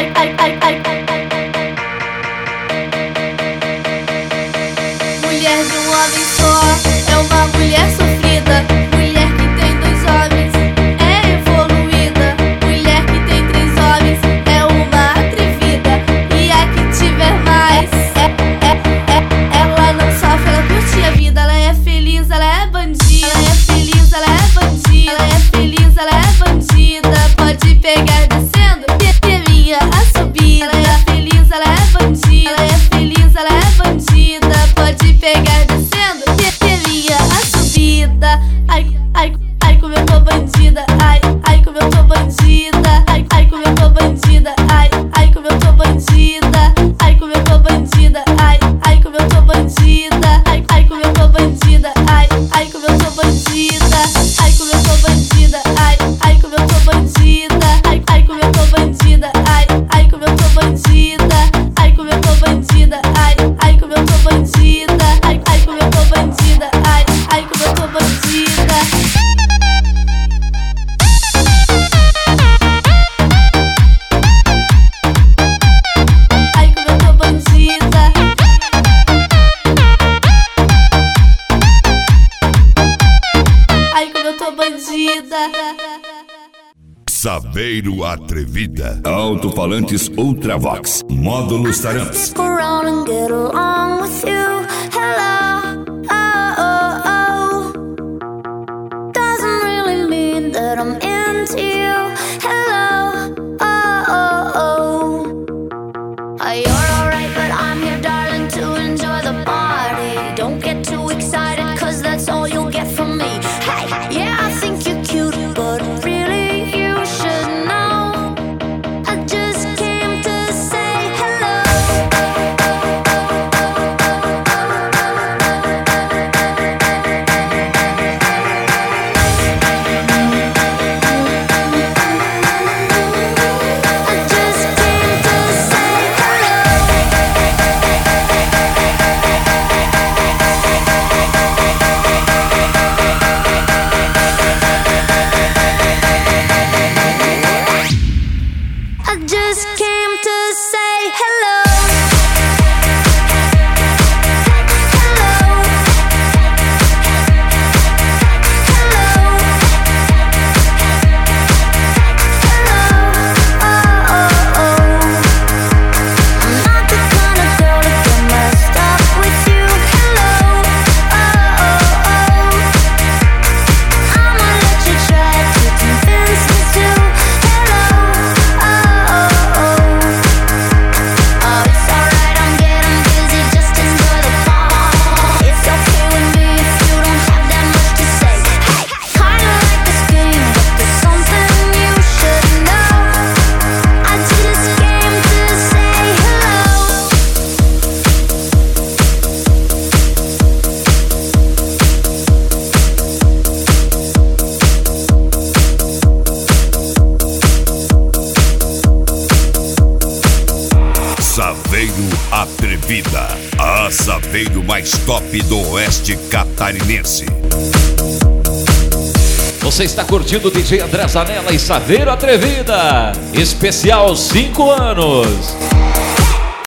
Mulher de um homem só é uma mulher sofrida. Mulher que tem 2 homens é evoluída. Mulher que tem 3 homens é uma atrevida. E a que tiver mais ela não sofre, ela curte a vida. Ela é feliz, ela é bandida. Ela é feliz, ela é bandida. Ela é feliz, ela é bandida. Pode pegar descendo, minha a subida. Ela é feliz, ela é bandida. Ela é feliz, ela é bandida. Pode pegar descendo, minha a subida. Ai, como eu tô bandida. Ai, como eu tô bandida. Ai, como eu tô bandida. Ai, como eu tô bandida. Ai, como eu tô bandida. Ai, como eu tô bandida. Ai, como eu tô bandida. Ai, como eu tô bandida. Ai, como eu tô bandida. Ai, como eu tô bandida. Ai, como eu tô bandida. Ai, como eu tô bandida. Ai, como eu tô bandida. Ai, como eu tô bandida. Ai, como eu tô bandida. Ai, como eu tô bandida. Ai, como eu tô bandida. Ai, como eu tô bandida. Saveiro Atrevida. Alto-falantes Ultravox. Módulos Taramps. Saveiro Atrevida, a saveiro mais top do oeste catarinense. Você está curtindo o DJ André Zanella e Saveiro Atrevida, especial 5 anos.